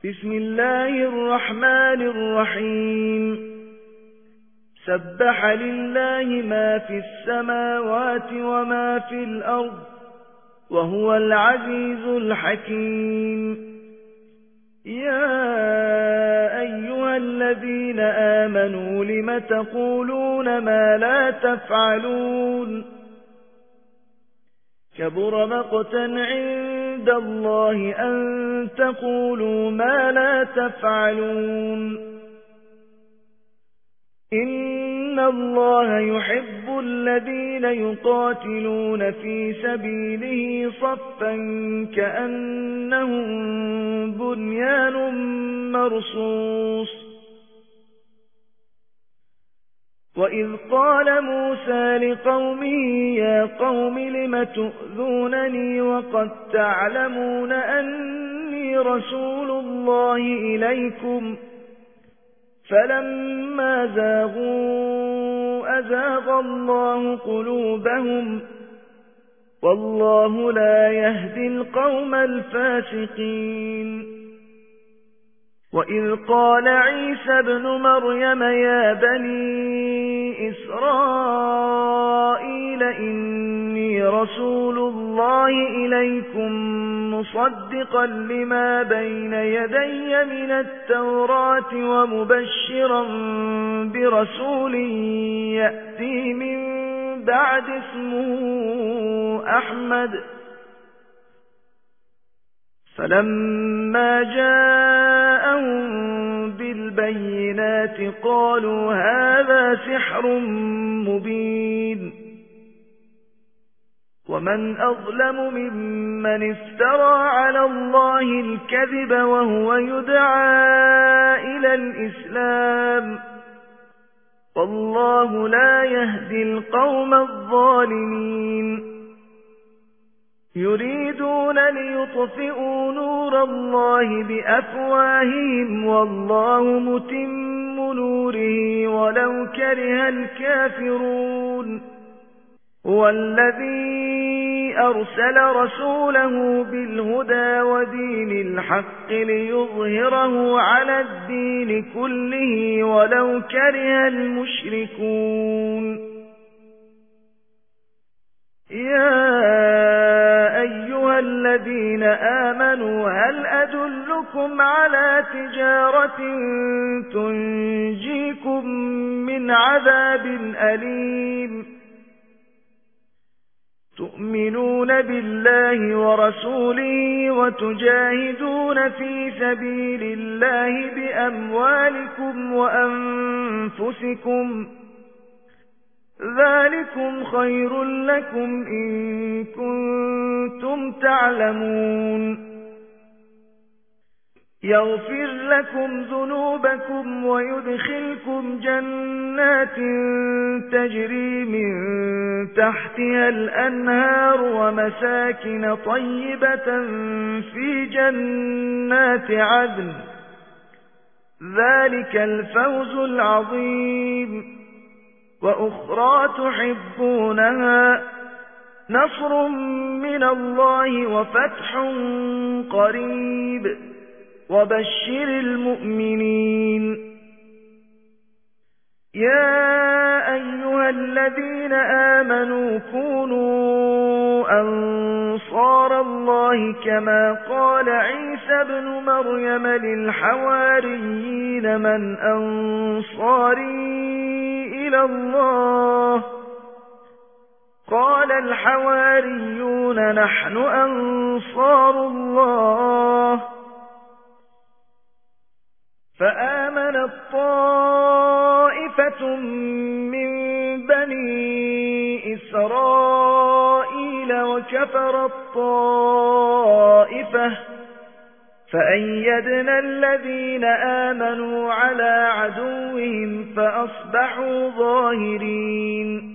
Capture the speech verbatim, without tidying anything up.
بسم الله الرحمن الرحيم سبح لله ما في السماوات وما في الأرض وهو العزيز الحكيم يا أيها الذين آمنوا لم تقولون ما لا تفعلون كبر مقتا عند الله أن تقولوا ما لا تفعلون إن الله يحب الذين يقاتلون في سبيله صفا كأنهم بنيان مرصوص وإذ قال موسى لقومه يا قوم لم تؤذونني وقد تعلمون أني رسول الله إليكم فلما زاغوا أزاغ الله قلوبهم والله لا يهدي القوم الفاسقين وإذ قال عيسى ابن مريم يا بني إسرائيل إني رسول الله إليكم مصدقا لما بين يدي من التوراة ومبشرا برسول يأتي من بعد اسمه أحمد فلما جاءهم بالبينات قالوا هذا سحر مبين ومن أظلم ممن افترى على الله الكذب وهو يدعى إلى الإسلام والله لا يهدي القوم الظالمين يريدون ليطفئوا نور الله بأفواههم والله متم نوره ولو كره الكافرون هو الذي أرسل رسوله بالهدى ودين الحق ليظهره على الدين كله ولو كره المشركون يا أيها الذين آمنوا هل أدلكم على تجارة تنجيكم من عذاب أليم تؤمنون بالله ورسوله وتجاهدون في سبيل الله بأموالكم وأنفسكم ذلكم خير لكم إن كنتم تعلمون يغفر لكم ذنوبكم ويدخلكم جنات تجري من تحتها الأنهار ومساكن طيبة في جنات عدن ذلك الفوز العظيم وأخرى تحبونها نصر من الله وفتح قريب وبشر المؤمنين يا أيها الذين آمنوا كونوا أنصار الله كما قال عيسى ابن مريم للحواريين من أنصاري إلى الله قال الحواريون نحن أنصار الله فآمنت طائفة من بني إسرائيل وكفرت طائفة فأيدنا الذين آمنوا على عدوهم فأصبحوا ظاهرين